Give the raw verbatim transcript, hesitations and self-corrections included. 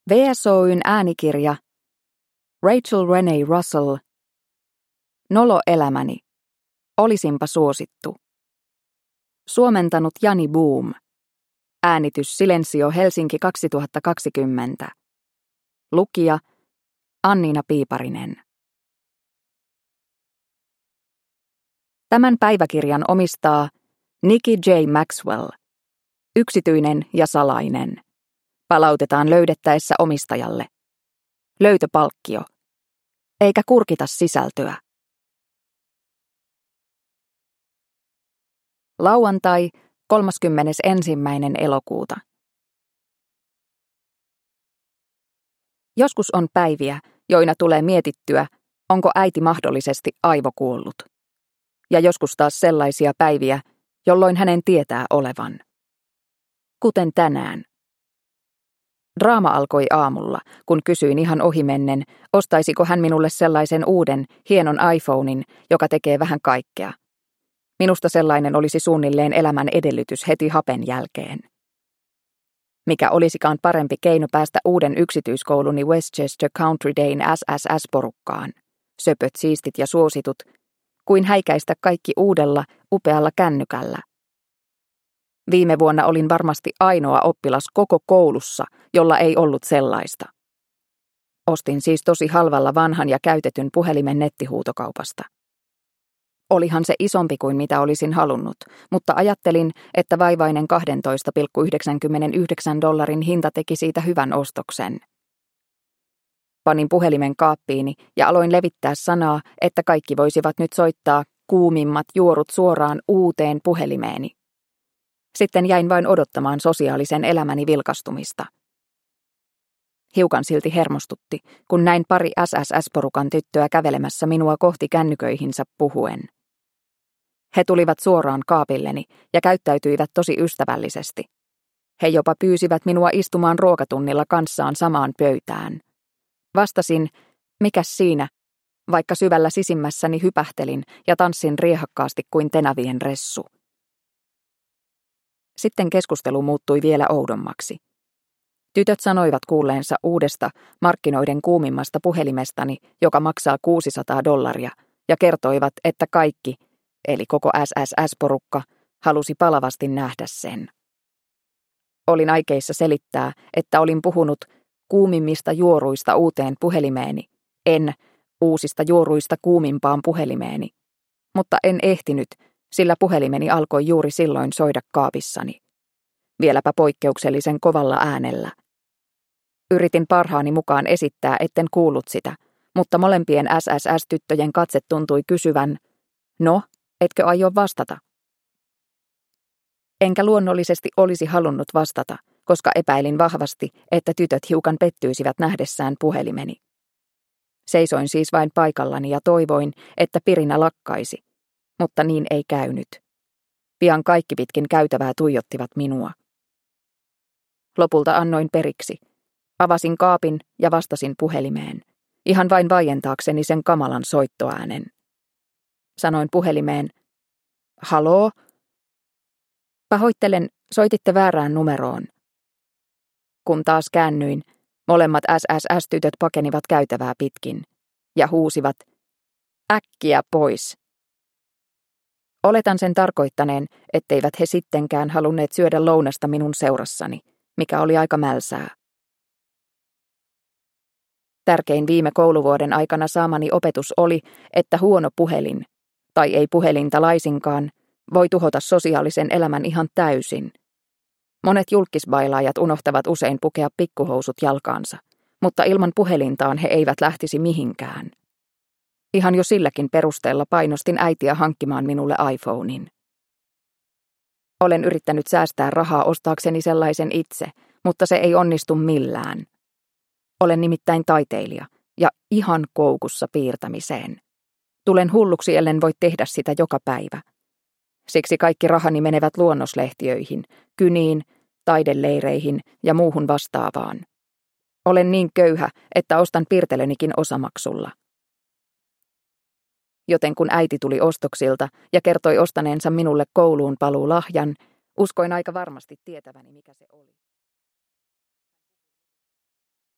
V S O:n äänikirja Rachel Renee Russell. Nolo elämäni. Olisinpa suosittu. Suomentanut Jani Boom. Äänitys Silensio Helsinki kaksituhattakaksikymmentä. Lukija Anniina Piiparinen. Tämän päiväkirjan omistaa Nikki J. Maxwell. Yksityinen ja salainen. Palautetaan löydettäessä omistajalle. Löytöpalkkio. Eikä kurkita sisältöä. Lauantai, kolmaskymmenesensimmäinen elokuuta. Joskus on päiviä, joina tulee mietittyä, onko äiti mahdollisesti aivokuollut. Ja joskus taas sellaisia päiviä, jolloin hänen tietää olevan. Kuten tänään. Draama alkoi aamulla, kun kysyin ihan ohimennen, ostaisiko hän minulle sellaisen uuden, hienon iPhonein, joka tekee vähän kaikkea. Minusta sellainen olisi suunnilleen elämän edellytys heti hapen jälkeen. Mikä olisikaan parempi keino päästä uuden yksityiskouluni Westchester Country Dayn S S S-porukkaan, söpöt, siistit ja suositut, kuin häikäistä kaikki uudella, upealla kännykällä. Viime vuonna olin varmasti ainoa oppilas koko koulussa, jolla ei ollut sellaista. Ostin siis tosi halvalla vanhan ja käytetyn puhelimen nettihuutokaupasta. Olihan se isompi kuin mitä olisin halunnut, mutta ajattelin, että vaivainen kaksitoista pilkku yhdeksänkymmentäyhdeksän dollarin hinta teki siitä hyvän ostoksen. Panin puhelimen kaappiini ja aloin levittää sanaa, että kaikki voisivat nyt soittaa kuumimmat juorut suoraan uuteen puhelimeeni. Sitten jäin vain odottamaan sosiaalisen elämäni vilkastumista. Hiukan silti hermostutti, kun näin pari S S S-porukan tyttöä kävelemässä minua kohti kännyköihinsä puhuen. He tulivat suoraan kaapilleni ja käyttäytyivät tosi ystävällisesti. He jopa pyysivät minua istumaan ruokatunnilla kanssaan samaan pöytään. Vastasin, mikäs siinä, vaikka syvällä sisimmässäni hypähtelin ja tanssin riehakkaasti kuin tenavien ressu. Sitten keskustelu muuttui vielä oudommaksi. Tytöt sanoivat kuulleensa uudesta, markkinoiden kuumimmasta puhelimestani, joka maksaa kuusisataa dollaria, ja kertoivat, että kaikki, eli koko S S S-porukka, halusi palavasti nähdä sen. Olin aikeissa selittää, että olin puhunut kuumimmista juoruista uuteen puhelimeeni, en uusista juoruista kuumimpaan puhelimeeni, mutta en ehtinyt, sillä puhelimeni alkoi juuri silloin soida kaapissani. Vieläpä poikkeuksellisen kovalla äänellä. Yritin parhaani mukaan esittää, etten kuullut sitä, mutta molempien S S S-tyttöjen katse tuntui kysyvän, no, etkö aio vastata? Enkä luonnollisesti olisi halunnut vastata, koska epäilin vahvasti, että tytöt hiukan pettyisivät nähdessään puhelimeni. Seisoin siis vain paikallani ja toivoin, että pirinä lakkaisi, mutta niin ei käynyt. Pian kaikki pitkin käytävää tuijottivat minua. Lopulta annoin periksi. Avasin kaapin ja vastasin puhelimeen, ihan vain vaientaakseni sen kamalan soittoäänen. Sanoin puhelimeen, haloo? Pahoittelen, soititte väärään numeroon. Kun taas käännyin, molemmat S S S-tytöt pakenivat käytävää pitkin ja huusivat, äkkiä pois. Oletan sen tarkoittaneen, etteivät he sittenkään halunneet syödä lounasta minun seurassani, mikä oli aika mälsää. Tärkein viime kouluvuoden aikana saamani opetus oli, että huono puhelin, tai ei puhelinta laisinkaan, voi tuhota sosiaalisen elämän ihan täysin. Monet julkkisbailaajat unohtavat usein pukea pikkuhousut jalkaansa, mutta ilman puhelintaan he eivät lähtisi mihinkään. Ihan jo silläkin perusteella painostin äitiä hankkimaan minulle iPhonein. Olen yrittänyt säästää rahaa ostaakseni sellaisen itse, mutta se ei onnistu millään. Olen nimittäin taiteilija ja ihan koukussa piirtämiseen. Tulen hulluksi, ellen voi tehdä sitä joka päivä. Siksi kaikki rahani menevät luonnoslehtiöihin, kyniin, taideleireihin ja muuhun vastaavaan. Olen niin köyhä, että ostan piirtelönikin osamaksulla. Joten kun äiti tuli ostoksilta ja kertoi ostaneensa minulle kouluun paluulahjan, uskoin aika varmasti tietäväni, mikä se oli.